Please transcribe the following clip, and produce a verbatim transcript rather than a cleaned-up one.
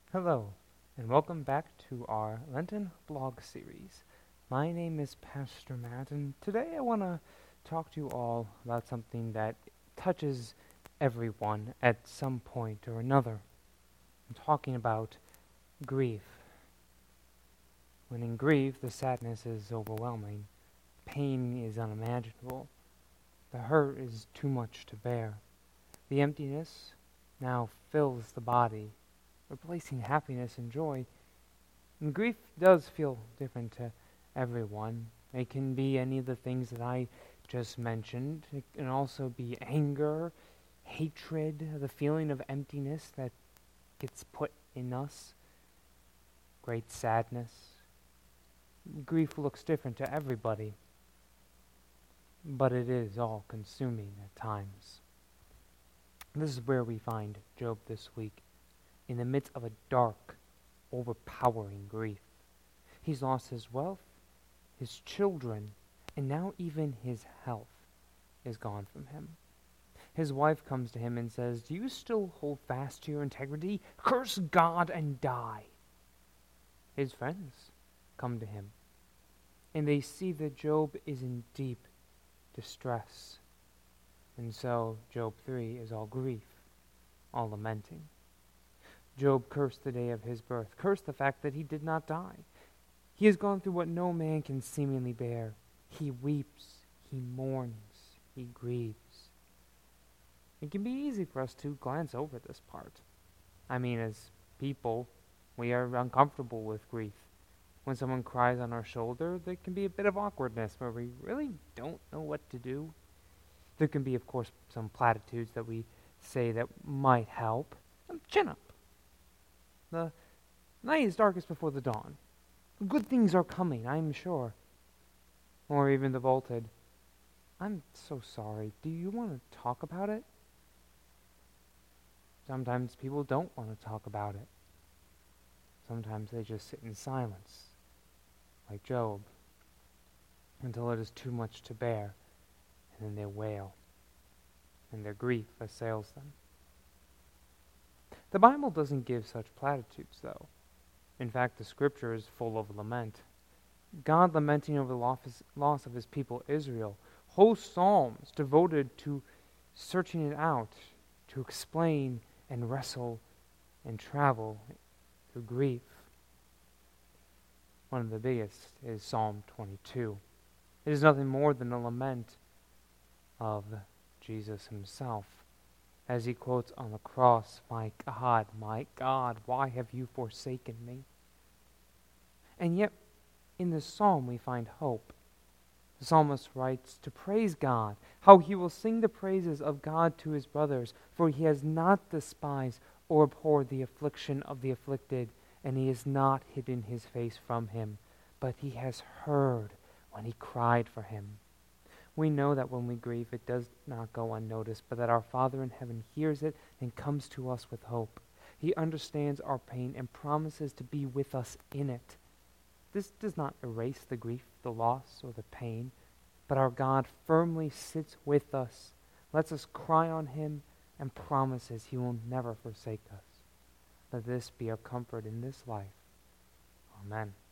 Hello, and welcome back to our Lenten blog series. My name is Pastor Matt, and today I want to talk to you all about something that touches everyone at some point or another. I'm talking about grief. When in grief, the sadness is overwhelming, pain is unimaginable, the hurt is too much to bear. The emptiness now fills the body, replacing happiness and joy. And grief does feel different to everyone. It can be any of the things that I just mentioned. It can also be anger, hatred, the feeling of emptiness that gets put in us, great sadness. Grief looks different to everybody, but it is all consuming at times. This is where we find Job this week, in the midst of a dark, overpowering grief. He's lost his wealth, his children, and now even his health is gone from him. His wife comes to him and says, "Do you still hold fast to your integrity? Curse God and die." His friends come to him, and they see that Job is in deep distress. And so Job three is all grief, all lamenting. Job cursed the day of his birth, cursed the fact that he did not die. He has gone through what no man can seemingly bear. He weeps, he mourns, he grieves. It can be easy for us to glance over this part. I mean, as people, we are uncomfortable with grief. When someone cries on our shoulder, there can be a bit of awkwardness where we really don't know what to do. There can be, of course, some platitudes that we say that might help. Chin up. The night is darkest before the dawn. Good things are coming, I'm sure. Or even the vaulted, "I'm so sorry. Do you want to talk about it?" Sometimes people don't want to talk about it. Sometimes they just sit in silence, like Job, until it is too much to bear, and then they wail, and their grief assails them. The Bible doesn't give such platitudes, though. In fact, the Scripture is full of lament. God lamenting over the loss of his people Israel. Whole psalms devoted to searching it out, to explain and wrestle and travel through grief. One of the biggest is Psalm twenty-two. It is nothing more than a lament of Jesus himself, as he quotes on the cross, "My God, my God, why have you forsaken me?" And yet, in this psalm we find hope. The psalmist writes to praise God, how he will sing the praises of God to his brothers, for he has not despised or abhorred the affliction of the afflicted, and he has not hidden his face from him, but he has heard when he cried for him. We know that when we grieve, it does not go unnoticed, but that our Father in heaven hears it and comes to us with hope. He understands our pain and promises to be with us in it. This does not erase the grief, the loss, or the pain, but our God firmly sits with us, lets us cry on him, and promises he will never forsake us. Let this be our comfort in this life. Amen.